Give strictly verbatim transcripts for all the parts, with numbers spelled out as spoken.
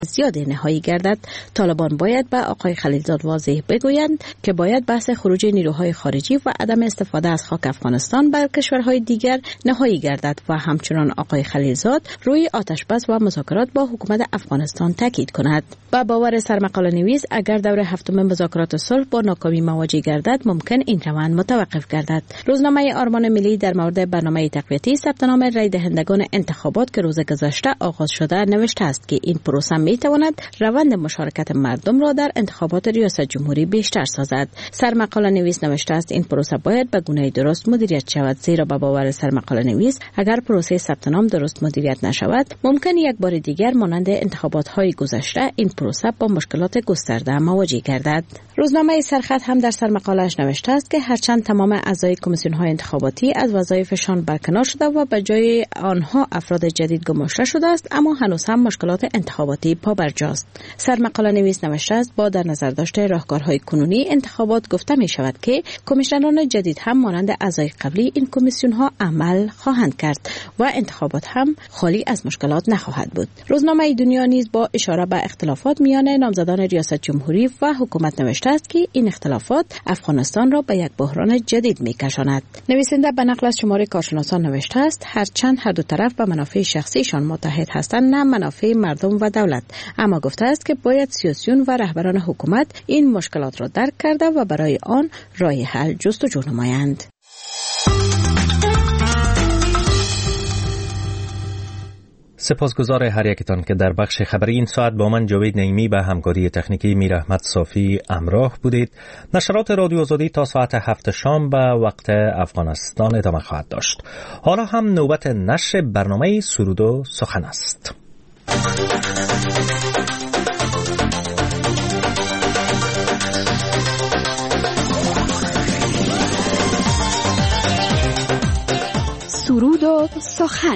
زیاد نهایی گردد، طالبان باید به آقای خلیلزاد واضح بگویند که باید بحث خروج نیروهای خارجی و عدم استفاده از خاک افغانستان بر کشورهای دیگر نهایی گردد و همچنان آقای خلیلزاد روی آتشبس و مذاکرات با حکومت افغانستان تاکید کند. با باور سرمقاله نویس اگر دور هفتم مذاکرات صلح با ناکامی مواجه گردد، ممکن این روند متوقف گردد. روزنامه آرمان ملی در مورد برنامه تقویتی ثبت نام رای دهندگان انتخابات که روز گذشته آغاز شده نوشته است که این پروسه می تواند روند مشارکت مردم را در انتخابات ریاست جمهوری بیشتر سازد. سرمقاله نویس نوشته است این پروسه باید به گونه درست مدیریت شود، زیرا به باور سرمقاله نویس اگر پروسه ثبت نام درست مدیریت نشود، ممکن یک بار دیگر مانند انتخابات های گذشته این پروسه با مشکلات گسترده مواجه گردد. روزنامه سرخط هم در سرمقاله‌اش نوشته است که هرچند تمام اعضای کمیسیون های انتخاباتی از وظایفشان برکنار شده و به جای آنها افراد جدید گماشته شده است، اما هنوز هم مشکلات انتخاباتی پابرجاست. سرمقاله نویس نوشته است با در نظر داشته راهکارهای کنونی انتخابات گفته می شود که کمیشنران جدید هم مانند اعضای قبلی این کمیسیون ها عمل خواهند کرد و انتخابات هم خالی از مشکلات نخواهد بود. روزنامه دنیا نیز با اشاره به اختلافات میان نامزدان ریاست جمهوری و حکومت نوشته است که این اختلافات افغانستان را به یک بحران جدید میکشاند. نویسنده به نقل از شماره کارشناسان نوشته است هرچند هر دو طرف به منافع شخصیشان متحد هستند، نه منافع مردم و دولت، اما گفته است که باید سیاسیون و رهبران حکومت این مشکلات را درک کرده و برای آن راه حل جستجو نمایند. سپاسگزار هر یکتان که در بخش خبری این ساعت با من جاوید نعیمی به همکاری تکنیکی میر احمد صافی همراه بودید. نشرات رادیو آزادی تا ساعت هفت شام به وقت افغانستان ادامه خواهد داشت. حالا هم نوبت نشر برنامه سرود و سخن است. سرود و سخن.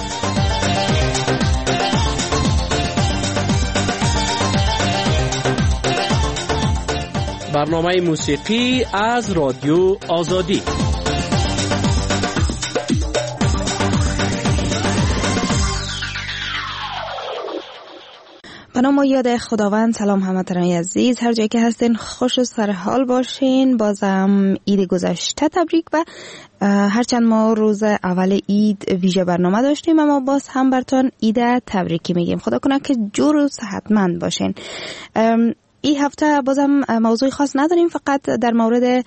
برنامه موسیقی از رادیو آزادی. به نام و یاد خداوند. سلام هموطنان عزیز، هر جایی که هستین خوش و سر حال باشین. بازم عید گذشته تبریک. و هرچند ما روز اول عید ویژه برنامه داشتیم، اما باز هم براتون عید تبریکی میگیم. خدا کنه که جور و صحتمند باشین. این هفته بازم موضوع خاص نداریم، فقط در مورد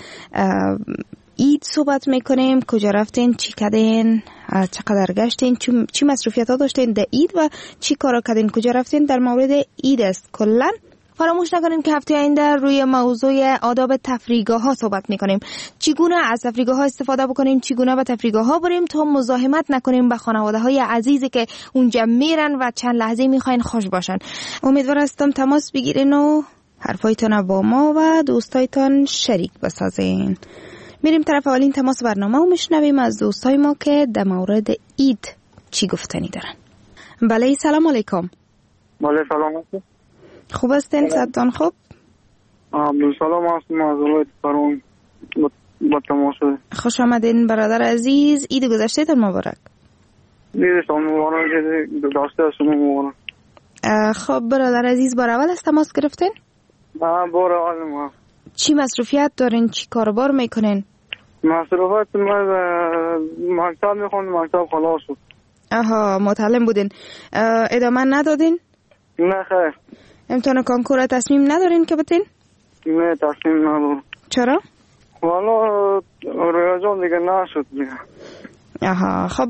عید صحبت میکنیم. کجا رفتین، چی کردین، چقدر گشتین، چی مصروفیت ها داشتین در عید و چی کارا کردین، کجا رفتین. در مورد عید است کلا. فراموش نکنیم که هفته آینده روی موضوع آداب تفریحگاه ها صحبت میکنیم. چگونه از تفریحگاه ها استفاده بکنیم، چگونه به تفریحگاه ها بریم تا مزاحمت نکنیم به خانواده های عزیزی که اونجا میرن و چند لحظه میخواین خوش باشن. امیدوار هستم تماس بگیرین و حرفایتان با ما و دوستایتان شریک بسازین. میریم طرف اولین تماس برنامه و میشنویم از دوستای ما که در مورد عید چی گفتنی دارن. بله، سلام علیکم. بله سلام علیکم. خوب هستین؟ صدتان خوب؟ عبدالسلام هستم از ولایت فرون با تماس. خوش آمدین برادر عزیز. عید گذشته تان مبارک. عیدتان مبارک. گذشته شما مبارک. خب برادر عزیز، بار اول از تماس گرفتین؟ نه، بار اول ما. چی مصروفیت دارین؟ چی کاربار میکنین؟ مصروفیت من مکتب میخوندم، مکتب خلاص شد. آها، متعلم بودین. ادامه ندادین؟ نه خیر. امتحان کنکور تصمیم ندارین که بتین؟ نه تصمیم ندارم. چرا؟ والا ریاضیات دیگه نشد دیگه. آها، خب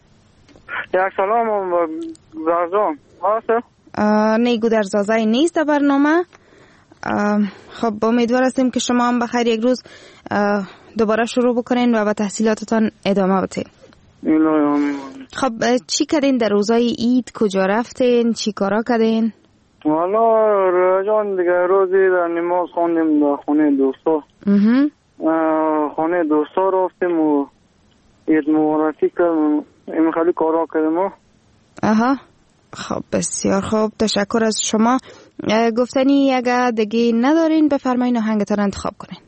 یک سلام هم گودرزان هست؟ نه، گودرزازه نیست در برنامه. خب امیدوار هستیم که شما هم بخیر یک روز دوباره شروع بکنین و به تحصیلاتتان ادامه بدین. خب چی کردین در روزای عید؟ کجا رفتین؟ چی کارا کردین؟ والا رجان دیگه روزی در نماز خوندیم در خونه دوستا. خونه دوستا رفتیم و عید مبارکی کردیم. این خیلی کارا کردیم. آها، خب بسیار خوب، تشکر از شما. گفتنی اگه دیگه ندارین بفرمایین آهنگتان انتخاب کنین.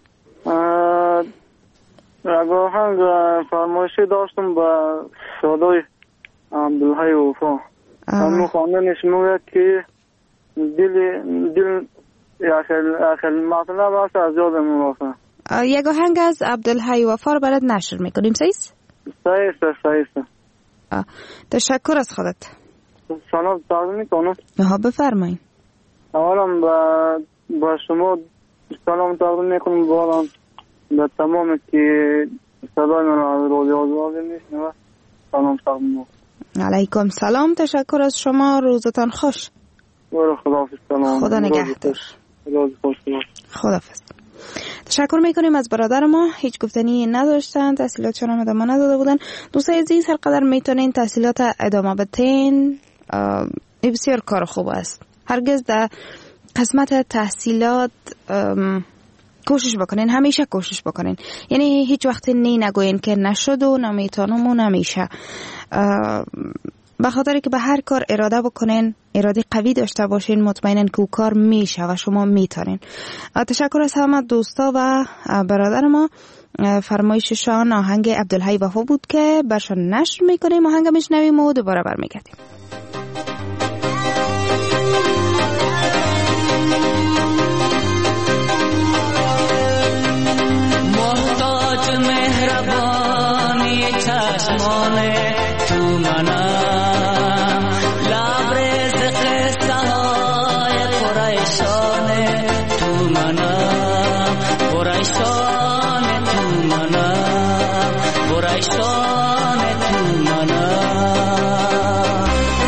اگه آهنگ فرمایشی داشتم با صدای عبدالحی وفا. همون خواندنش میگوید که دل دل اخر اخر مطلب است از یادم رفته. یک آهنگ از عبدالحی وفا رو برات نشر میکنیم. صحیح است؟ صحیح است صحیح است. تشکر از خودت. سلام تقدیم میکنم. ها بفرمایید. اولا با با شما سلام تقدیم میکنم، بالا به تمام که صدای من از رادیو آزادی میشنوه سلام تقدیم میکنم. علیکم سلام، تشکر از شما، روزتان خوش. برو خداحافظ. سلام. خدا نگهدار. روز خوش. خداحافظ. تشکر میکنیم از برادر ما، هیچ گفتنی نداشتن، تحصیلاتشون هم ادامه نداده بودن. دوستای عزیز هر قدر میتونین تحصیلات ادامه بدین، بسیار کار خوب است. هرگز در قسمت تحصیلات کوشش بکنین، همیشه کوشش بکنین، یعنی هیچ وقت نی نگوین که نشد و نمیتونم و نمیشه، به خاطر که به هر کار اراده بکنین، اراده قوی داشته باشین، مطمئنن که او کار میشه و شما میتونین. تشکر از همه دوستا و برادر ما. فرمایششان آهنگ عبدالحی وفا بود که برشان نشر میکنیم. آهنگ میشنویم و دوباره برمیگردیم. محتاج مهربانی چشمان تو منم، لبریز قصه های پریشان تو منم، پریشان تو منم، پریشان تو منم.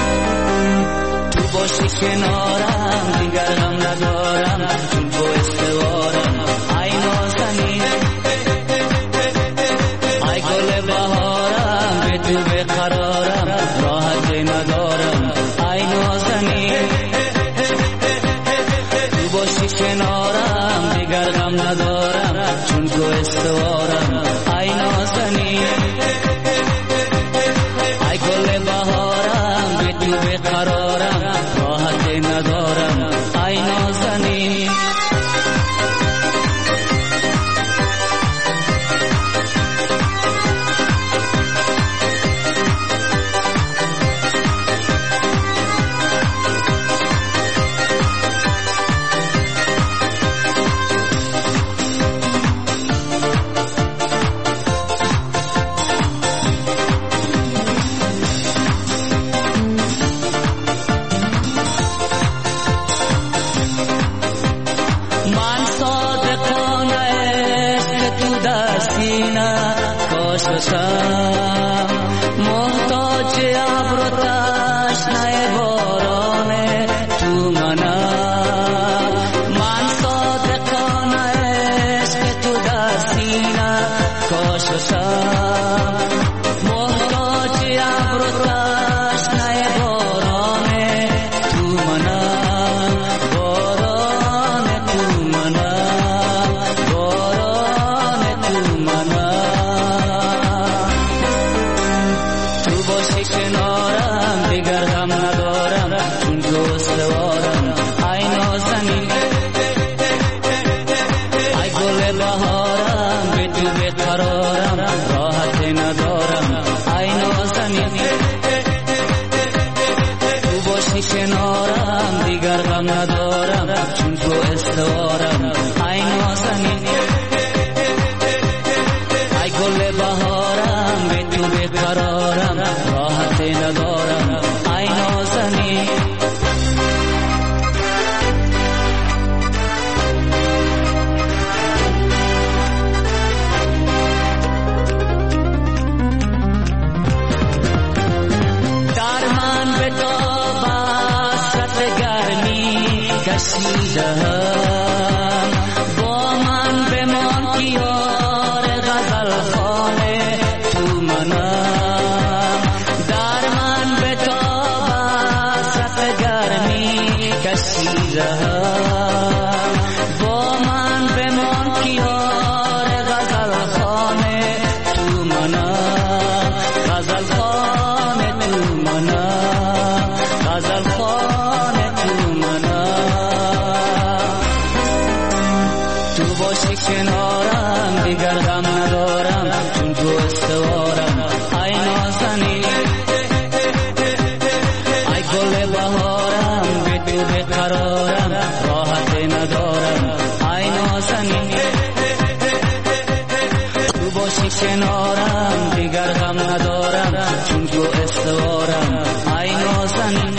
تو باشی کنارم دیگر غم ندارم، چون تو استوارم ای نازنین، ای گل بهارم به تو بقرارم، راحت ندارم ای نازنین. تو باشی کنارم دیگر غم ندارم، چون تو استوارم ای نازنین، ای گل بهارم به تو بقرارم، راحت ندارم ای نازنین. محتاج ابر و تشنه باران تو منم، من صادقانه عشق تو در سینه کاشتم. محتاج ابر و تشنه باران تو منم، باران تو منم، باران تو منم. کنارم دیگر غم ندارم، چون تو استوارم ای نازنین، ای گل بهارم به تو بقرارم، راحت ندارم ای نازنین. تو باشی کنارم دیگر غم ندارم، چون تو استوارم ای نازنین، ای گل بهارم به تو بقرارم، راحت ندارم ای نازنین. در من به تاب حسرت گرمی کشیدم، با من بمان که یار غزل خانه تو منم. در من به تاب حسرت گرمی کشیدم، با من بمان که یار غزل خانه تو منم، غزل خانه تو منم، غزل خانه تو منم. تو باشی کنارم دیگر غم ندارم، چون تو استوارم ای نازنین، ای گل بهارم به تو بقرارم، ندارم راحت ندارم ای نازنین تو باشی کنارم دیگر غم ندارم چون تو استوارم ای نازنین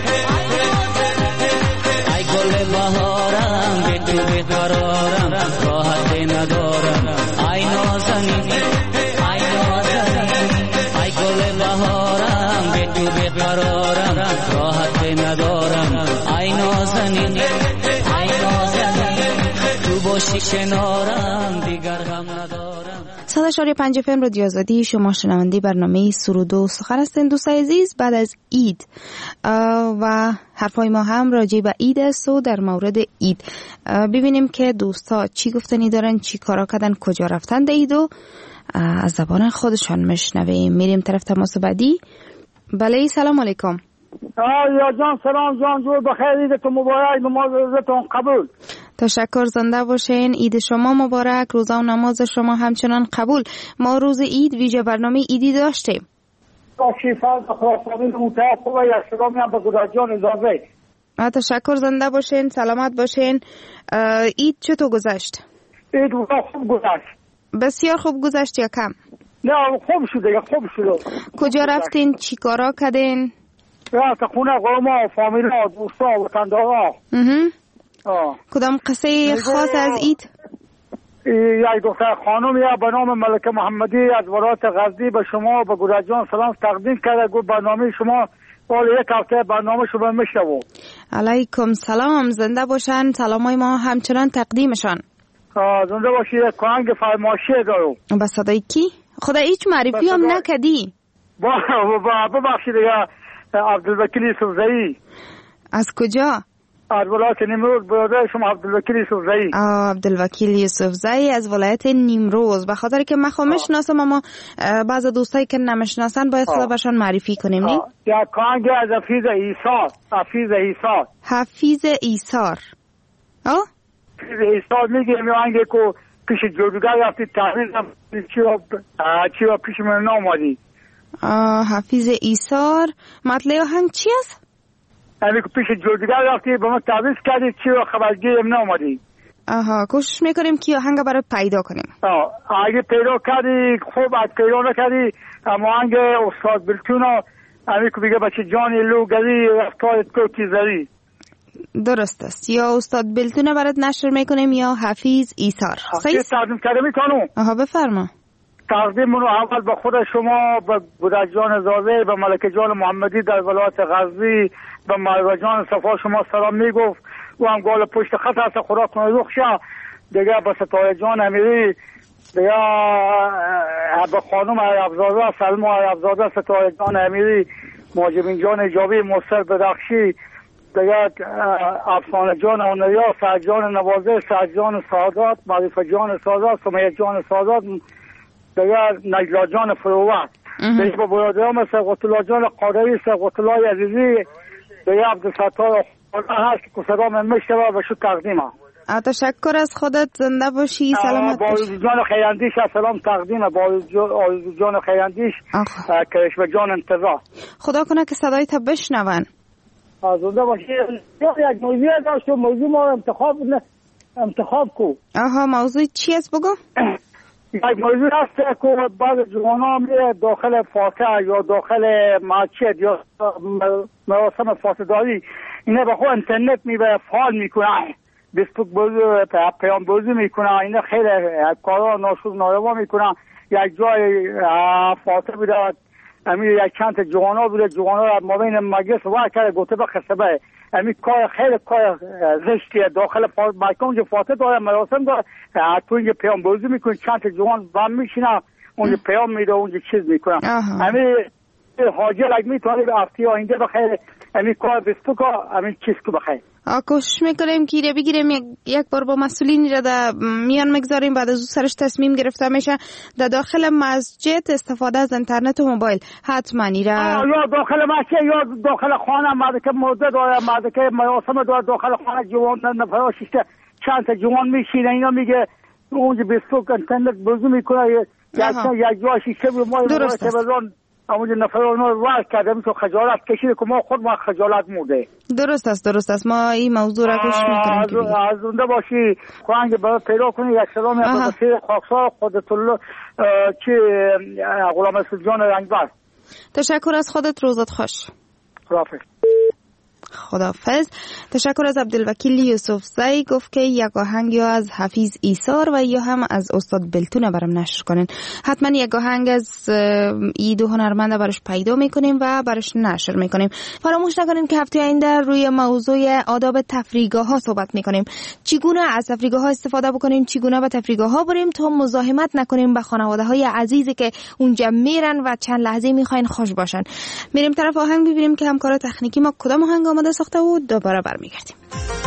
ای گل بهارم به تو بیقرارم راحت ندارم ای نازنین ای نازنین ای گل بهارم به تو بیقرارم راحت ندارم ای نازنین ای نازنین تو باشی کنارم دیگر غم ندارم. صد و چهار و پنج اف ام رادیو آزادی، شما شنونده برنامه سرود و سخن هستین. دوستان عزیز، بعد از عید و حرفای ما هم راجع به عید است و در مورد عید ببینیم که دوستا چی گفتنی دارن، چی کارا کردن، کجا رفتن در عید و از زبان خودشان مشنویم. میریم طرف تماس بعدی. بله، سلام علیکم. یا جان سلام جان، جو بخیر، عیدتون مبارک، نماز روزتون قبول. تشکر، زنده باشین. عید شما مبارک، روزا و نماز شما همچنان قبول. ما روز عید ویژه برنامه عیدی داشتیم. شیفا خداوند متعال و یشرامی هم به گداجان اضافه. تشکر، زنده باشین، سلامت باشین. عید چطور گذشت؟ عید خوب گذشت. بسیار خوب گذشت یا کم؟ نه خوب شده، یا خوب شده. کجا رفتین؟ چی کارا کردین؟ رفت خونه قوما، فامیلا، دوستا، وطندارا. کدام قصه خاص از عید؟ یک دختر خانم یا به نام ملکه محمدی از ولایت غزنی به شما به گوراجان سلام تقدیم کرده. گفت برنامه شما حال یک هفته برنامه شما میشنوم. علیکم سلام، زنده باشن. سلامای ما همچنان تقدیمشان. زنده باشی. یک کانگ فرمایشی دارم. با صدای کی؟ خدا هیچ معرفی هم نکدی. با ببخشید دیگه. عبدالوکیل یوسفزئی. از کجا؟ از ولایت نیمروز. برادر شما عبدالوکیل یوسفزئی. عبدالوکیل یوسفزئی از ولایت نیمروز. به خاطر که من خود میشناسم اما بعضی دوستایی که نمیشناسن باید خدا برشان معرفی کنیم. نی؟ یا کانگ از حفیظ ایثار. حفیظ ایثار. حفیظ ایثار. آه؟ حفیظ ایثار میگیم یا انگه که پیش جادوگر رفتی تحویل چی و پیش من نامادی. حفیظ ایثار. مطلع آهنگ چی است؟ امی که پیش جادوگر رفتی به ما تعویض کردی چی و خبرگی ام نامادی. آها، کوشش میکنیم که آهنگ برای پیدا کنیم. آه اگه پیدا کردی خوب، از پیدا نکردی اما آهنگ استاد بلتونا امی که بگه بچه جانی لوگری رفتارت کوتی زری. درست است. یا استاد بلتونه برات نشر میکنیم یا حفیظ ایثار. صحیح تقدیم کرده میکنم. آها بفرما. تقدیم رو اول به خود شما، به بودک جان زازه، به ملکه جان محمدی در ولایت غزنی، به مروا جان صفا شما سلام میگفت. و هم گال پشت خط هست خدا کنه رخشه دیگه. به ستاره جان امیری دیگه، به خانم عربزاده سلمو عربزاده، ستاره جان امیری، ماجبین جان اجابی، مصر بدخشی دیگه، افسانه جان اونریا، سعد جان نوازه، سعد جان سعادت، معرفه جان سعادت، سمیه جان سعادت دیگه، نجلا جان فروت دیگه، با برادرام سبقت الله جان قادری، سبقت الله عزیزی دیگه، عبدالستار هست که صدا من میشنوه و شو تقدیمه. تشکر از خودت، زنده باشی، سلامت باشی. با جان خیراندیش سلام تقدیمه، با جان خیراندیش کرشم جان انتظار. خدا کنه که صدای تا بشنون. زنده باشی. یک موضوع داشت و موضوع ما انتخاب انتخاب کو. آها، موضوع چی است بگو؟ یک موضوع هست که بعض جوانان میره داخل فاتحه یا داخل مسجد یا مراسم فاتحه‌داری اینا به خود اینترنت میبره فعال میکنن، فیسبوک بازی، پیام بازی میکنن، اینا خیلی کارا ناشور ناروا میکنن. یک جای فاتحه بوده، امیر یک چند جوانا بوده، جوانا را مابین مجلس وا کرده گفته به خسبه. امیر کار خیلی کار زشتیه. داخل فاتحه اونجا فاتحه داره، مراسم داره، تو اینجا پیام بازی میکنن، چند جوان بم میشینن اونجا پیام میده، اونجا چیز میکنن. امیر حاجه لگ میتونه به افتی آینده بخیر امیر کار فیسبوک امیر چیز که بخیر. کوشش میکنیم که بگیریم یک بار با مسئولین را در میان مگذاریم، بعد از او سرش تصمیم گرفته میشه. در داخل مسجد استفاده از اینترنت و موبایل حتما ایره یا داخل مسجد یا داخل خانه، مرد که موزه داره، مرد که مراسم داره، داخل خانه جوان نفر شیشته چند تا جوان میشینه، اینا میگه اونجا فیسبوک اینترنت بازی میکنه، یک یک جا شیشه ما تلویزیون اونجا نفر اونو وای کردم تو خجالت کشید که ما خود ما خجالت موده. درست است درست است، ما این موضوع را گوش میکنیم. از اونده باشی خوانگ برای پیدا کنی یک سلامی از بسیر خاکسار خودت الله چی غلام اسد جان رنگبر. تشکر از خودت، روزت خوش. خداحافظ. خداحافظ. تشکر از عبدالوکیل یوسف زی، گفت که یک آهنگ یا از حفیظ ایثار و یا هم از استاد بلتونه برام نشر کنین. حتما یک آهنگ از این دو هنرمند براش پیدا میکنیم و براش نشر میکنیم. فراموش نکنین که هفته آینده روی موضوع آداب تفریحگاه ها صحبت میکنیم. چگونه از تفریحگاه ها استفاده بکنیم، چگونه به تفریحگاه ها بریم تا مزاحمت نکنیم با خانواده های عزیزی که اونجا میرن و چند لحظه میخواین خوش باشن. میریم طرف آهنگ ببینیم که همکار تکنیکی ما کدام آهنگ آماده ساخته و دوباره برمیگردیم.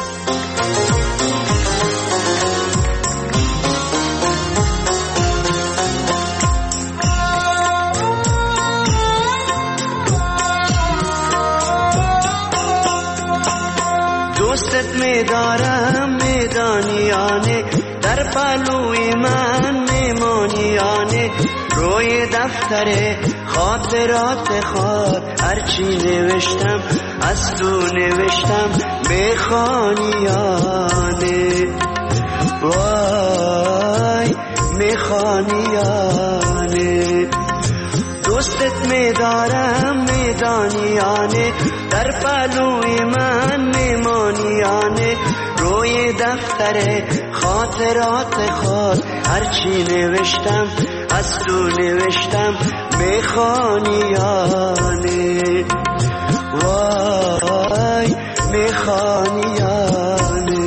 دوستت میدارم میدانیانه، در پلوی من میمانیانه، روی دفتر خاطرات خود هرچی نوشتم از تو نوشتم میخوانیانه، وای میخوانیانه. دوستت میدارم میدانیانه، در پلوی من میمانیانه، روی دفتر خاطرات خود هرچی نوشتم از تو نوشتم میخوانیانه، وای میخوانیانه.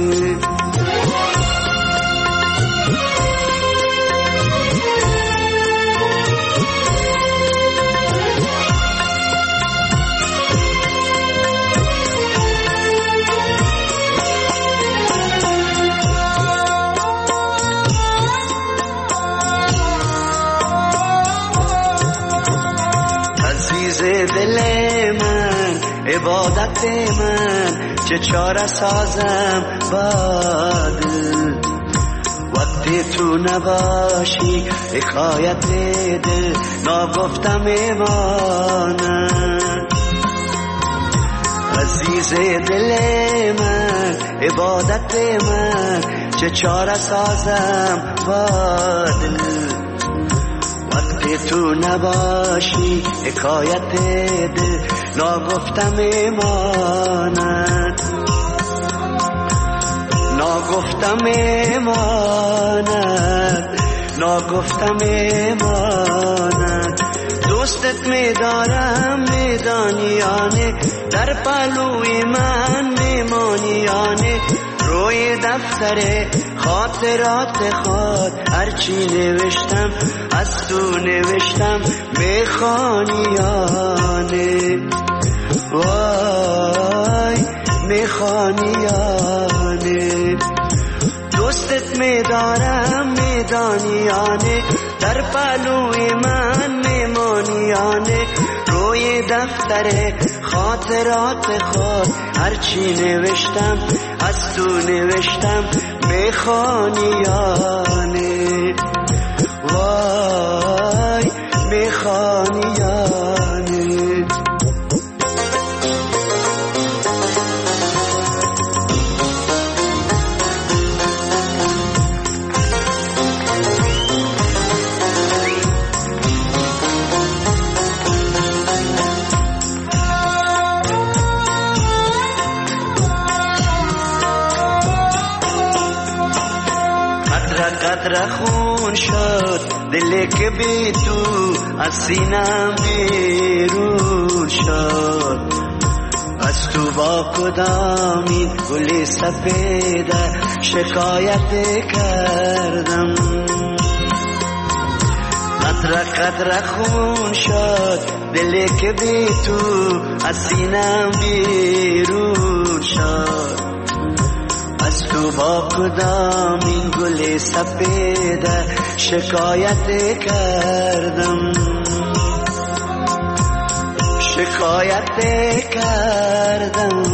دل من عبادت من چه چاره سازم باد، وقتی تو نباشی حکایت دل ناگفتم ایمانم. عزیز دل من عبادت من چه چاره سازم باد، وقتی تو نباشی حکایت دل ناگفتم ایمانت، ناگفتم ایمانت، ناگفتم ایمانت. دوستت میدارم میدانیانه، در پلوی من میمانیانه، روی دفتر خاطرات خود هرچی نوشتم از تو نوشتم میخوانیانه، وای میخوانیانه. دوستت میدارم میدانیانه، در پلوی من میمانیانه، روی دفتر خاطرات خود هرچی نوشتم از تو نوشتم میخوانیانه، وای میخوانیانه. قدر خون شد دلی که بی تو از سینم بیرون شد، از تو با کدامی گلی سپیده شکایت کردم. قدر قدر خون شد دلی که بی تو از سینم بیرون شد، از تو با کدام این گل سپیده شکایت کردم، شکایت کردم،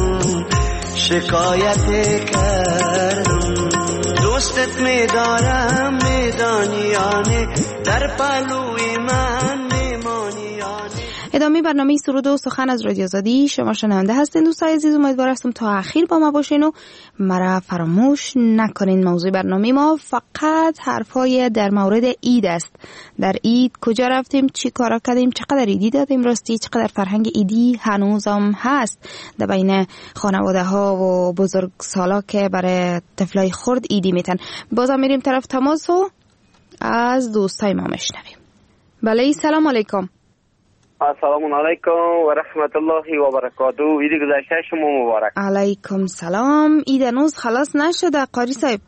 شکایت کردم. دوستت میدارم میدانیانه، در پلوی من میمانیانه. ادامه برنامه سرود و سخن از رادیو آزادی. شما شنونده هستین دوستای عزیز، امیدوار هستم تا آخر با ما باشین و مرا فراموش نکنین. موضوع برنامه ما فقط حرفای در مورد عید است. در عید کجا رفتیم، چی کارا کردیم، چقدر عیدی دادیم، راستی چقدر فرهنگ عیدی هنوزم هست در بین خانواده ها و بزرگ سالا که برای طفلای خرد عیدی میتن. بازم میریم طرف تماس و از دوستای ما میشنویم. بله، سلام علیکم. السلام علیکم و رحمت الله و برکاته. عید گذشته شما مبارک. علیکم سلام. عید هنوز خلاص نشده قاری صاحب.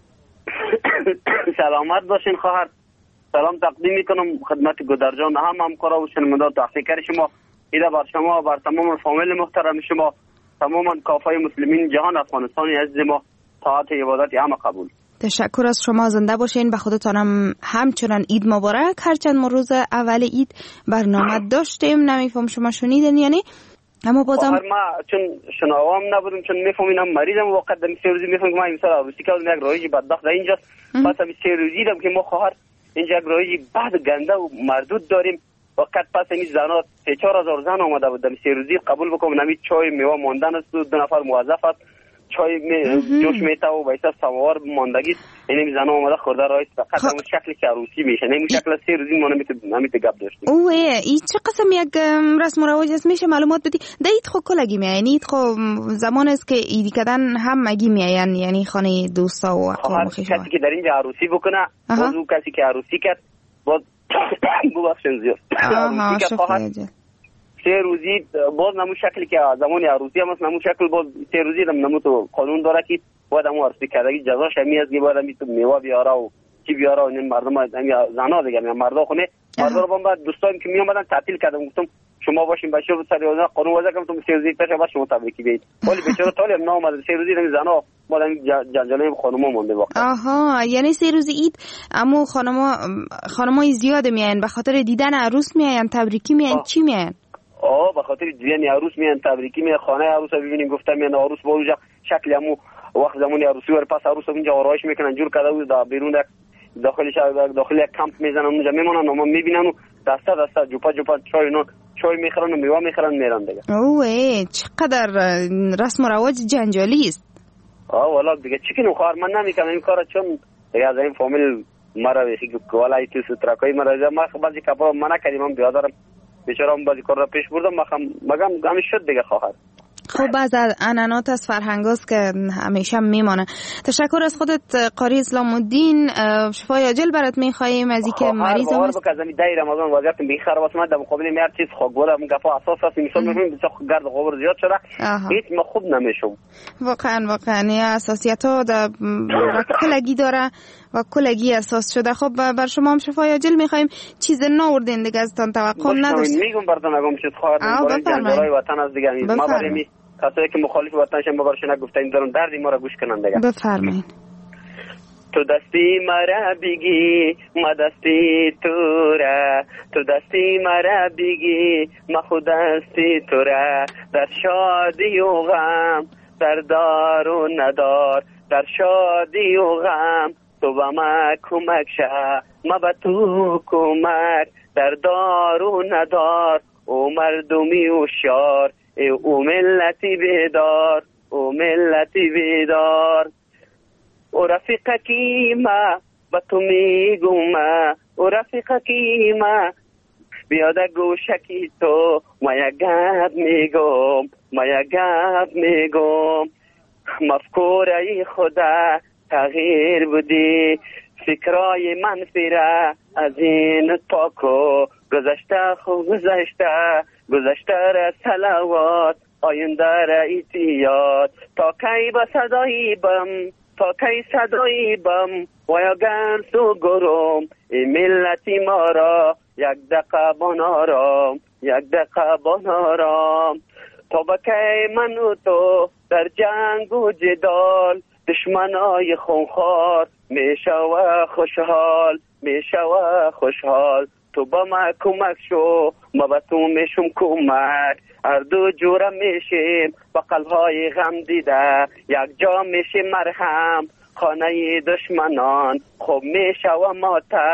سلامت باشین خواهر. سلام تقدیم میکنم خدمت گودرجان، هم همکارا و شنونده تحقیقگر شما. عید بر شما، بر تمام فامیل محترم شما، تمام کافای مسلمین جهان افغانستان عزیز ما. طاعت عبادت همه قبول. تشکر از شما، زنده باشین. به خودتانم همچنان عید مبارک. هرچند ما روز اول عید برنامه داشتیم، نمیفهم شما شنیدین یعنی، اما بازم ما چون شنوام نبودم، چون میفهمینم مریضم وقت دم سه روزی میفهمم ما امسال عروسی کردم یک رایج بدبخت اینجا. پس هم سه روزی دیدم که ما خواهر اینجا یک رایج بعد گنده و مردود داریم. وقت پس این زنات سه چهار هزار زن آمده بود دم سه روزی قبول بکنم. نمی چای میوه ماندن است، دو نفر موظف است چای می جوش میته و وایسا سوار ماندگی اینم زنا اومده خورده رایس فقط اون شکلی که عروسی میشه، نمی شکل سه روزی ما نمیتونیم نمیت گپ داشتیم. اوه این چه قسم یک رسم و رواج است، میشه معلومات بدی؟ دید خو کلگی میاین؟ اید خو زمان است که ایدی کردن هم مگی میاین، یعنی خانه دوستا و اقوام خویشاوند. کسی که در اینجا عروسی بکنه باز اون کسی که عروسی کرد باز ببخشید زیاد عروسی که خواهد سه روزی باز نمو شکلی که زمان عروسی هم است، نمو شکل باز سه روزی هم نمو تو قانون داره که باید همون عروسی کردگی جزاش همی از که باید همی تو میوه بیاره و چی بیاره و این مردم همی زنها دیگه همی مردا خونه مردا رو باید دوستایم که می آمدن تعطیل کردم گفتم شما باشین بچه رو سری وزن قانون وزن کردم تو سه روزی پیش باید شما تبریکی بید ولی بیچاره تالی هم نامد سه روزی همی زنها باید همی جنجاله خانوما مونده واقعا. آها یعنی سه روزی عید اما خانوما خانمای زیاد میاین به خاطر دیدن عروس میاین، تبریکی میاین، چی میاین؟ آه به خاطر دیدن عروس میان، تبریکی میان، خانه عروس رو ببینیم. گفتم میان عروس با اونجا شکل همو وقت زمانی عروسی ور پس عروس اونجا آرایش میکنن جور کرده بود دا بیرون داخلش داخل یک کمپ میزنن اونجا میمونن و ما میبینن و دسته دسته جوپا جوپا چای نو چای میخرن و میوه میخرن میرن دیگه. اوه چقدر رسم و رواج جنجالی است. آه والا دیگه چیکن خواهر من نمیکنم این کارا چون دیگه از این فامیل مرا بخی والای تو سترکای مرا ما بعضی کپا منع کردیم من بیادرم بیچاره‌ام بازی کار را پیش بردم مخم مگم همین شد دیگه خواهد. خب بعض از عنعنات از فرهنگاست که همیشه میمانه. تشکر از خودت قاری اسلام الدین، شفای عاجل برات میخوایم از اینکه مریض هست. خب بکزمی دای رمضان وضعیت بخیر واسه من در مقابل میار چیز خوب بودم گفا اساس است مثال میبینیم بسیار گرد غبار زیاد شده هیچ ما خوب نمیشم. واقعا واقعا یا اساسیت‌ها در کلگی داره و کلگی اساس شده. خب بر شما هم شفای عاجل میخوایم. چیز نوردین دیگه ازتان توقع نداشت. میگم براتون اگم چیز خواهد برای جنجالای وطن از دیگه ما برای کسایی که مخالف وطنشن با برشون نگفتن دارن دردی ما را گوش کنن دیگه. بفرمایید. تو دستی مرا بگی ما دستی تو را، تو دستی مرا بگی ما خود دستی تو را، در شادی و غم در دار و ندار، در شادی و غم تو با ما کمک شه ما با تو کمک، در دار و ندار او مردمی و شار او ملتی بیدار او ملتی بیدار. او رفیقه کی ما با تو میگم او رفیقه کی ما بیاده گوشکی تو ما یک گپ میگم ما یک گپ میگم. مفکوره خدا تغییر بودی فکرای منفی را از این پاکو گذشته خوب گذشته گذشته را صلوات آینده را ایتیاد. تا کی با صدایی بم تا کی صدایی بم و یا گرس و گرم ای ملتی ما را یک دقیقه بنارم یک دقیقه بنارم. تا با کی من و تو در جنگ و جدال دشمنای خونخوار میشوه خوشحال میشوه خوشحال. تو با ما کمک شو ما با تو میشم کمک، هر دو جوره میشیم با قلبهای غم دیده یک جا میشیم مرهم. خانه دشمنان خوب میشوه ماتم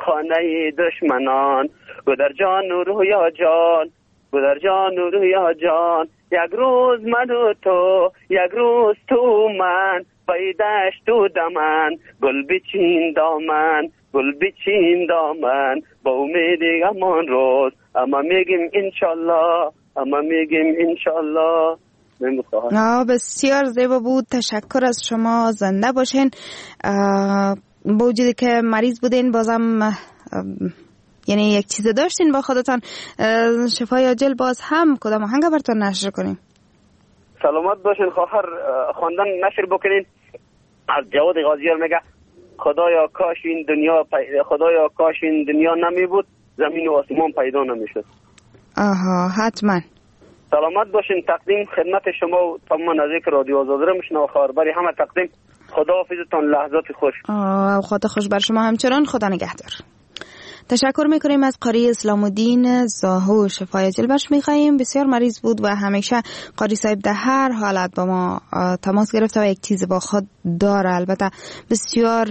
خانه دشمنان. گودر جان و رویا جان، گودر جان و رویا جان، یک روز من و تو، یک روز تو من، پیداش تو دمن، گل بچین دامن، گل بچین دامن، با امید همان روز. اما میگیم انشالله، اما میگیم انشالله. آه بسیار زیبا بود. تشکر از شما. زنده باشین. با وجودی که مریض بودین بازم یعنی یک چیز داشتین با خودتان، شفای عاجل باز هم کدام آهنگ براتون نشر کنیم؟ سلامت باشین خواهر. خواندن نشر بکنین. از جواد غازیار میگه خدایا کاش این دنیا پی... خدایا کاش این دنیا نمی بود، زمین و آسمان پیدا نمیشد. آها حتما. سلامت باشین. تقدیم خدمت شما و تمام نزدیک رادیو آزادی را میشنوم. خبربری همه تقدیم. خداحافظتان. لحظات خوش. آه خدا خوش بر شما همچنان. خدا نگهدار. تشکر میکنیم از قاری اسلام الدین زاهو. شفای عاجل برش میخواییم. بسیار مریض بود و همیشه قاری صاحب در هر حالت با ما تماس گرفته و یک چیز با خود داره. البته بسیار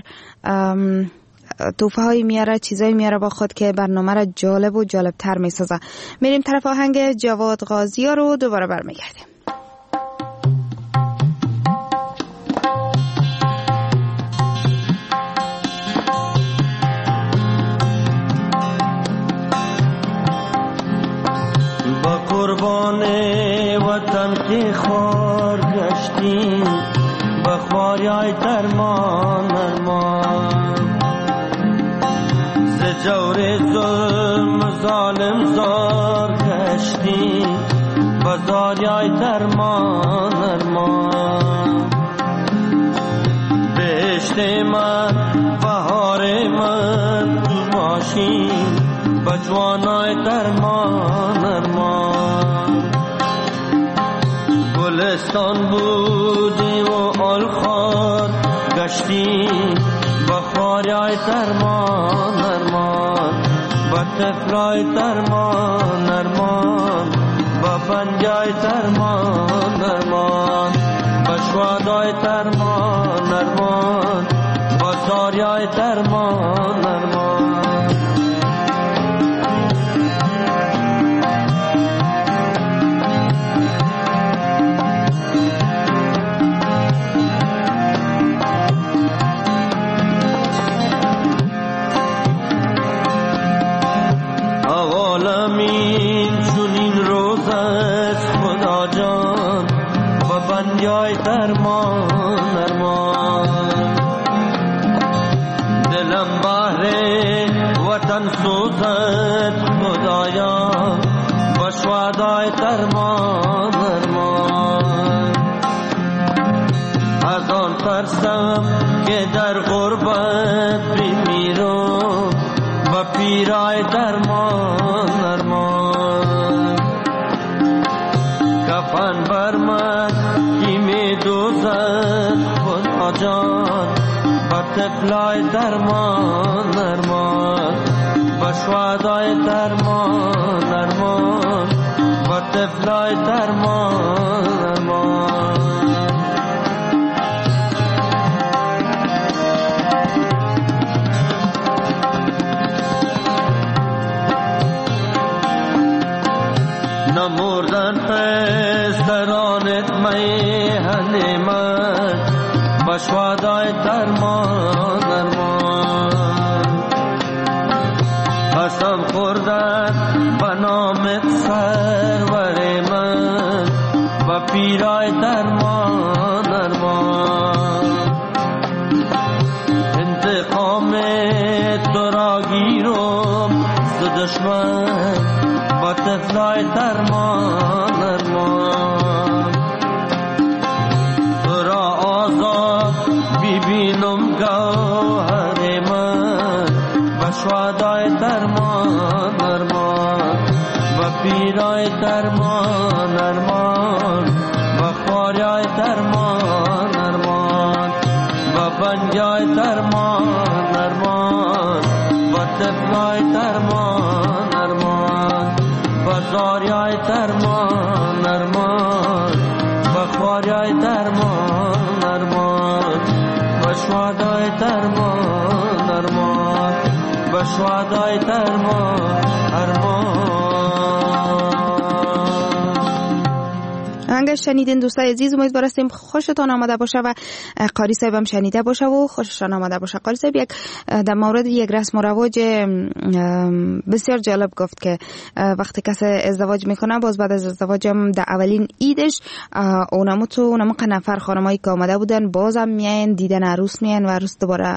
توفه های میاره، چیزایی میاره با خود که برنامه را جالب و جالب تر میسازه. میریم طرف آهنگ جواد غازیار رو دوباره برمیگردیم. با قربان وطن که خوار گشتیم، با خواریای درمان ارمان، ز جور ظلم ظالم زار گشتیم، با زاریای درمان ارمان. بهشت من بهار من تو باشیم، با جوانای درمان ارمان. گلستان بودیم و آلخار گشتیم، با خواریای درمان ارمان، با طفلای درمان ارمان، با بنجای درمان ارمان، با شوادای درمان ارمان، با زاریای درمان ارمان. جای درمان ارمان، دلم بهر وطن سوزد خدایا، با شوادای درمان ارمان. از آن ترسم که در غربت بمیرم، با پیرای درمان ارمان. کفن بر من کی می دوزد خدا جان، با طفلای درمان ارمان، با شوادای درمان ارمان، با طفلای درمان ارمان. نمردن پسرانت میهن من، با شوادای درمان ارمان. قسم خوردن به نامت سرور من، با پیرای درمان ارمان. انتقام تو را گیرم ز دشمن، با طفلای درمان ارمان. تو را آزاد ببینم گوهر من، با شوادای درمان ارمان، با پیرای درمان ارمان، با خواریای درمان ارمان، با بنجای درمان ارمان، با طفلای درمان ارمان، با زاریای درمان ارمان، با خواریای درمان ارمان، با شوادای درمان ارمان، با شهدای درمان ارمان. آهنگ شنیدین دوستای عزیز، امیدوار هستیم خوشتان آمده باشه و قاری صاحب هم شنیده باشه و خوششان آمده باشه. قاری صاحب یک در مورد یک رسم و رواج بسیار جالب گفت که وقتی کسی ازدواج میکنه باز بعد از ازدواج هم در اولین عیدش اونمو تو اونمو نفر خانمایی که آمده بودن بازم میاین دیدن عروس میاین و عروس دوباره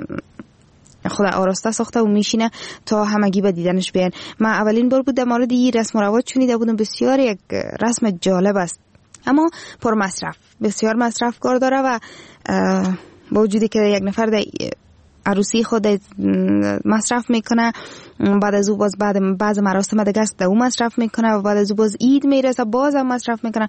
خود آراسته ساخته و میشینه تا همگی به دیدنش بیان. من اولین بار بود در مورد این رسم و رواج شنیده بودم. بسیار یک رسم جالب است اما پر مصرف، بسیار مصرف کار داره و با وجودی که یک نفر در عروسی خود مصرف میکنه، بعد از او باز بعد بعض مراسم دیگه است او مصرف میکنه و بعد از او باز عید میرسه باز هم مصرف میکنه.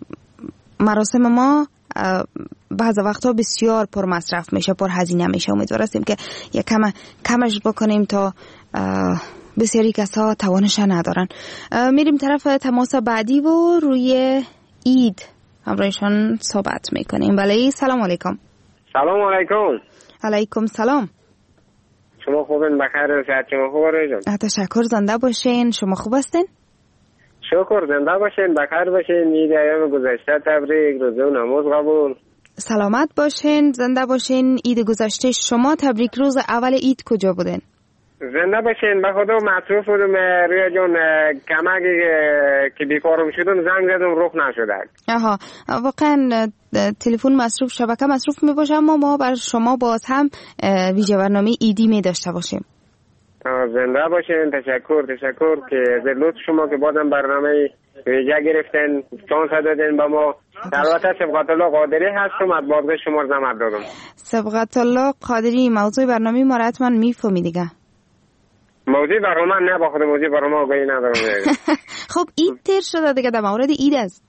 مراسم ما بعض وقتا بسیار پر مصرف میشه، پر هزینه میشه. امیدوار هستیم که یک کم کمش بکنیم تا بسیاری کسا توانش ندارن. میریم طرف تماس بعدی و روی عید همراهشان صحبت میکنیم. بله، سلام علیکم. سلام علیکم. علیکم سلام. شما خوبین؟ بخیر؟ صحت شما خوبه جان؟ تشکر، زنده باشین. شما خوب هستین؟ شکر، زنده باشین، بخیر باشین. عید ایام گذشته تبریک، روزه و نماز قبول. سلامت باشین، زنده باشین. عید گذشته شما تبریک. روز اول عید کجا بودین؟ زنده باشین. به خدا مصروف بودم رویا جان، کمکی که بیکارم شدم زنگ زدم رخ نشده. آها، واقعا تلفن مصروف، شبکه مصروف می باشه، اما ما بر شما باز هم ویژه برنامه عیدی می داشته باشیم. زنده باشین. تشکر تشکر که از لطف شما که بازم برنامه ویژه گرفتن، چانس دادن به ما. البته سبقت الله قادری هستم، از بابت شما زحمت دادم. سبقت الله قادری، موضوع برنامه ما را حتما میفهمی دیگه. موضوع برنامه نه، با خود موضوع برنامه آگاهی ندارم. خب عید تیر شده دیگه، در مورد عید است.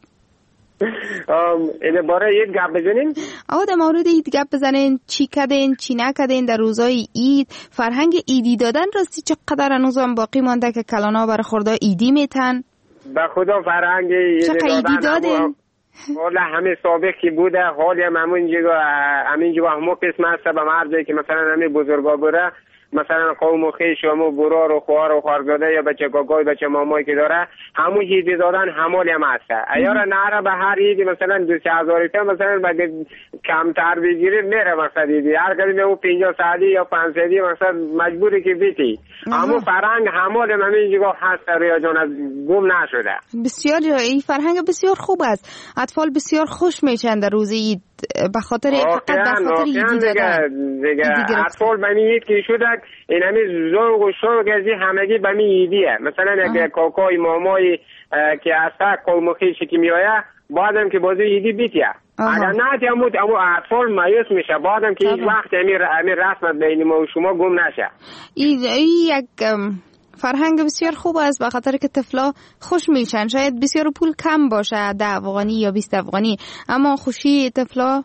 این باره عید گپ بزنین؟ آه، در مورد عید گپ بزنین. چی کردین چی نکردین در روزای عید؟ فرهنگ عیدی دادن راستی چقدر هنوز هم باقی مانده که کلانا برای خورده عیدی میتن؟ به خدا فرهنگ عیدی دادن حالا همه سابق که بوده، حالی هم همونجا همینجا همون قسم هست به مرزی که مثلا همه بزرگا بوده، مثلا قوم و خیش و همون برار و خوار و خوارزاده یا بچه کاکای بچه مامایی که داره همون عیدی دادن همالی هم هست. ایارا نهره به هر عیدی مثلا دو سه هزاری تا مثلا باید کمتر بگیرید میره مثلا عیدی هر کدیم اون پینجا ساعتی یا پنج ساعتی مثلا مجبوری که بیتی. اما فرهنگ همالی هم همینجا هست رویا جان، از گم نشده. بسیار این فرهنگ بسیار خوب است. اطفال بسیار خوش میشن در روز عید به خاطر فقط به خاطر عیدی دادن. دیگه اطفال به این عید که شده این همین ذوق و شوق از همگی به می عیدیه. مثلا اگه کاکای مامای که اصلا قوم و خیشی که میآیه بعدم که بازی عیدی بیتیه. اگر نه تیمود اما اطفال مایوس میشه بعدم که هیچ وقت امیر امیر رسمت بین ما و شما گم نشه. این یک فرهنگ بسیار خوب است به خاطر که طفلا خوش میشن. شاید بسیار پول کم باشه، ده افغانی یا بیست افغانی، اما خوشی طفلا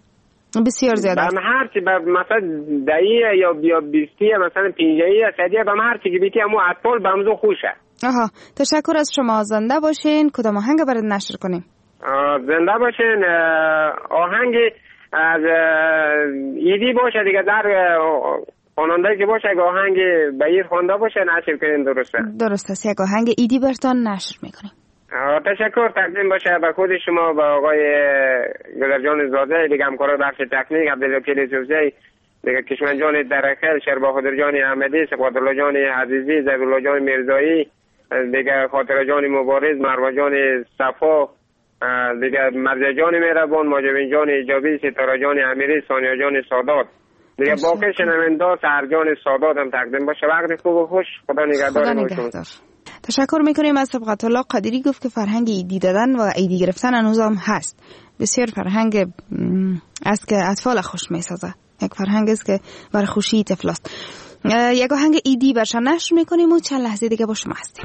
بسیار زیاده است. به هر چی مثلا دهیه یا بیا بیستیه مثلا پنجهیه صدیه به هر چی که بیتی اما اطفال به همزو خوشه. آها، تشکر از شما. زنده باشین. کدام آهنگ برات نشر کنیم؟ زنده باشین. آهنگ از ایدی باشه دیگه، در خواننده که باشه اگه آهنگ بیر خوانده باشه نشر کنین. درسته؟ درست است. یک آهنگ ایدی برتان نشر میکنیم. تشکر تقدیم باشه به خود شما، به آقای گذرجان زاده دیگه، همکار بخش تکنیک عبدالوکیل یوسفزی دیگه، کشمن جان درخل، شربا خضر جان احمدی، سقوط الله جان عزیزی، زبیر الله جان میرزایی دیگه، خاطر جان مبارز، مروه جان صفا دیگه، مرزا جان مهربان، ماجبین جان ایجابی، ستاره جان امیری، ثانیه جان سادات دیگه، باقی شنوندا سرجان سادات هم تقدیم باشه. وقت خوب و خوش. خدا نگهدار شما. تشکر میکنیم از سبقت الله قادری. گفت که فرهنگ عیدی دادن و عیدی گرفتن هنوز هم هست. بسیار فرهنگ است که اطفال خوش میسازه. یک فرهنگ است که برای خوشی طفل است. یک آهنگ عیدی برشان نشر میکنیم و چند لحظه دیگه با شما هستیم.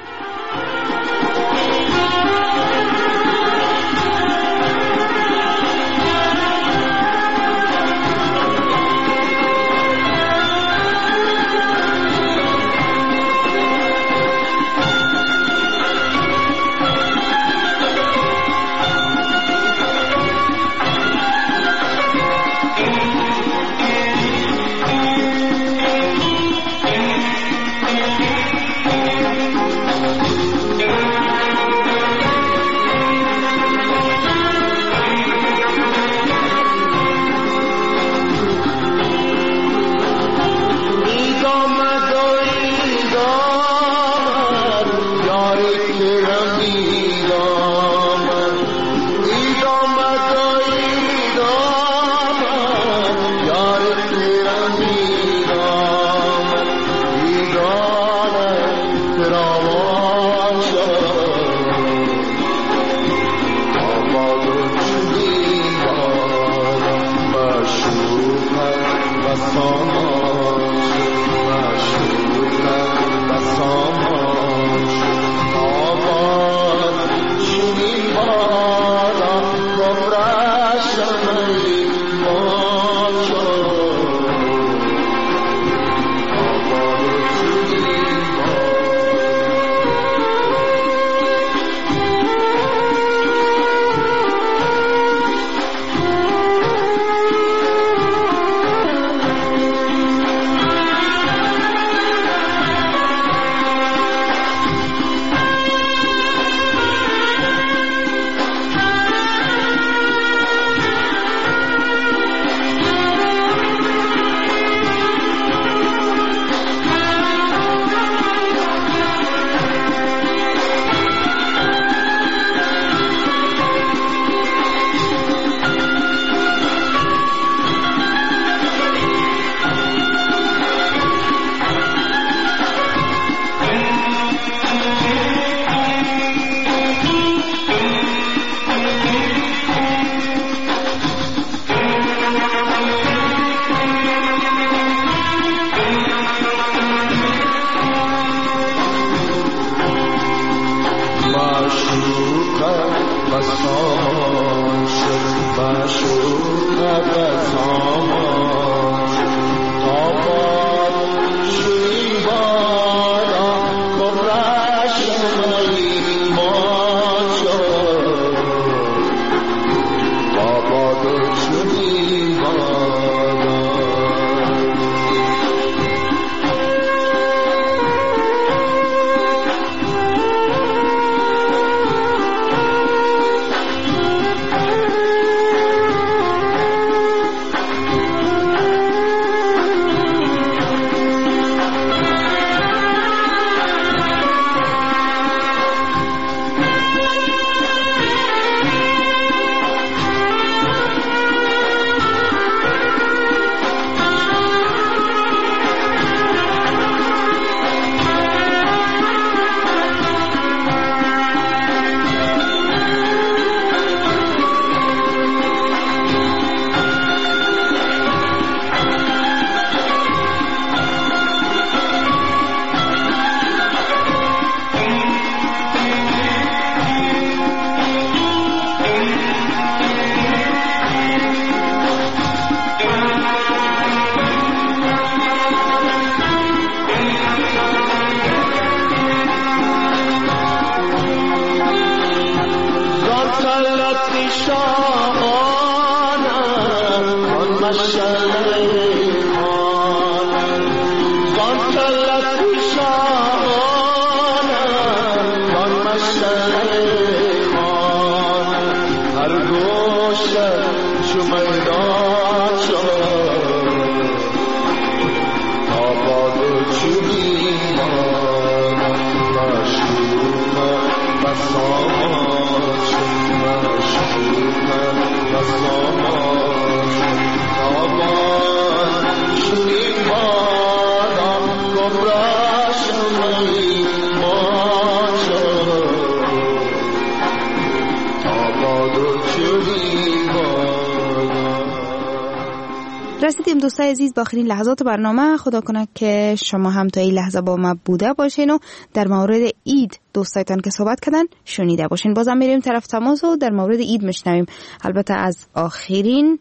رسیدیم دوستای عزیز با آخرین لحظات برنامه. خدا کنه که شما هم تا این لحظه با ما بوده باشین و در مورد عید دوستایتان که صحبت کردن شنیده باشین. بازم میریم طرف تماس و در مورد عید میشنویم، البته از آخرین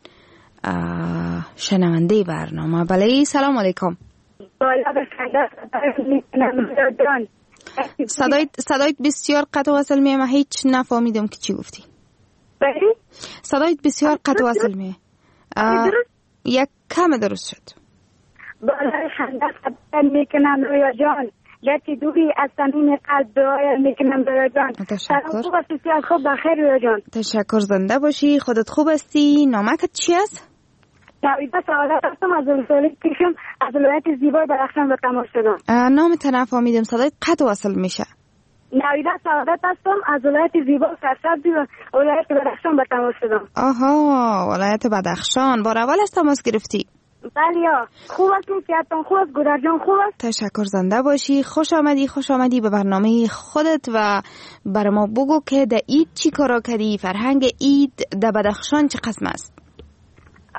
شنونده برنامه. بله سلام علیکم. صدایت صدایت بسیار قطع و وصل میه، من هیچ نفهمیدم که چی گفتی. بله صدایت بسیار قطع و وصل میه. یک کم درست شد. بالای خنده خبر میکنم رویا جان، گرچه دوری از صمیم قلب دعای میکنم رویا جان. تشکر. خوب هستی؟ از خوب بخیر رویا جان. تشکر، زنده باشی. خودت خوب هستی؟ نامکت چی است؟ نویده سعادت هستم، از ولسوالی کشم، از ولایت زیبای بدخشان به تماس شدم. نامت نفهمیدم، صدایت قطع و وصل میشه. نویده سعادت هستم، از ولایت زیبا سرسبزی و ولایت بدخشان به تماس شدم. آها، ولایت بدخشان. بار اول از تماس گرفتی؟ بله یا خوب هستیم، صحتتان خوب است؟ گودر جان خوب است؟ تشکر، زنده باشی. خوش آمدی خوش آمدی به برنامه خودت و بر ما بگو که در عید چی کارا کردی؟ فرهنگ عید در بدخشان چه قسم است؟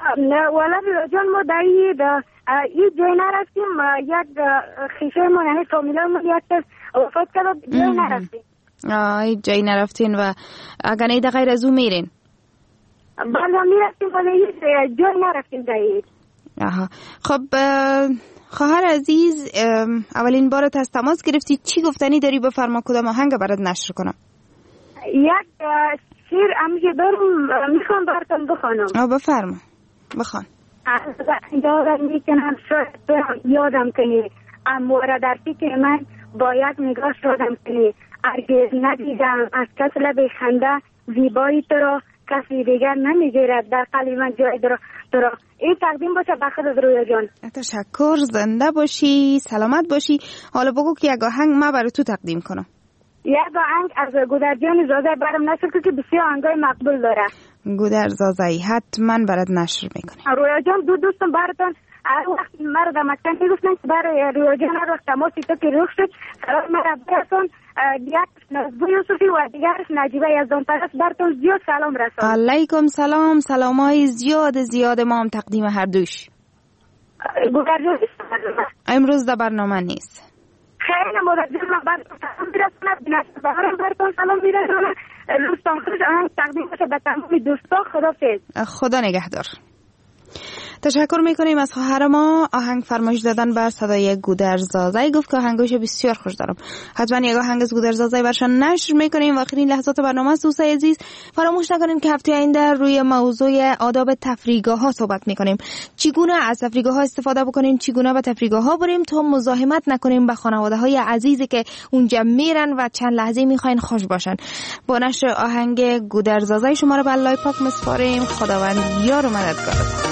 والا جان ما در این جای نرفتیم، یک خیشه ما یعنی فامیلا ما یک کس وفات کرد جای نرفتیم. آه جای نرفتین و اگر نیده غیر از اون میرین؟ بله میرفتیم ولی جای نرفتیم دایید. آها خب خواهر عزیز، اولین بارت از تماس گرفتی، چی گفتنی داری؟ بفرما کدام آهنگ برات نشر کنم. یک شیر همیشه دارم میخوام براتون بخوانم. آه بفرما بخوان. یادم میکنم شاید یادم کنی امواره در فکر من با یک نگاه شدم کنی، هرگز ندیدم از کس لب خنده زیبایی تو را کسی دیگر نمیگیرد در قلب من جای تو را. این تقدیم باشه به خودت رویا جان. تشکر، زنده باشی، سلامت باشی. حالا بگو که یک آهنگ ما برای تو تقدیم کنم. یک آهنگ از گودرجان زازه برام نشر که بسیار آهنگای مقبول داره. گودر زازه حتما برات نشر میکنه. رویا جان دو دوستم براتون هر وقت مرا در مکتب میگفتن که برای رویا جان هر وقت تماسی تو که رخ شد سلام مرا براتون، یک نزبو یوسفی و دیگرش نجیبه یزدان پرست براتون زیاد سلام رسان. علیکم سلام، سلامای زیاد زیاد ما هم تقدیم هر دوش. گودرجان امروز در برنامه نیست. خیلی مدرجان من براتون سلام میرسونم، بینست بهارم براتون سلام میرسونم. روستان خوش آهنگ تقدیم باشه به تمام دوستا. خدافظ. خدا نگهدار. تشکر میکنیم از خواهر ما. آهنگ فرمایش دادن بر صدای گودر زازه، گفت که آهنگش بسیار خوش دارم. حتما یک آهنگ از گودر زازه برشان نشر میکنیم. و آخرین لحظات برنامه است دوستای عزیز. فراموش نکنیم که هفته آینده روی موضوع آداب تفریحگاه ها صحبت میکنیم. چگونه از تفریحگاه ها استفاده بکنیم، چگونه به تفریحگاه ها بریم تا مزاحمت نکنیم با خانواده های عزیزی که اونجا میرن و چند لحظه میخواین خوش باشن. با نشر آهنگ گودر زازه شما رو به الله پاک میسپاریم. خداوند یار و مددگارتون.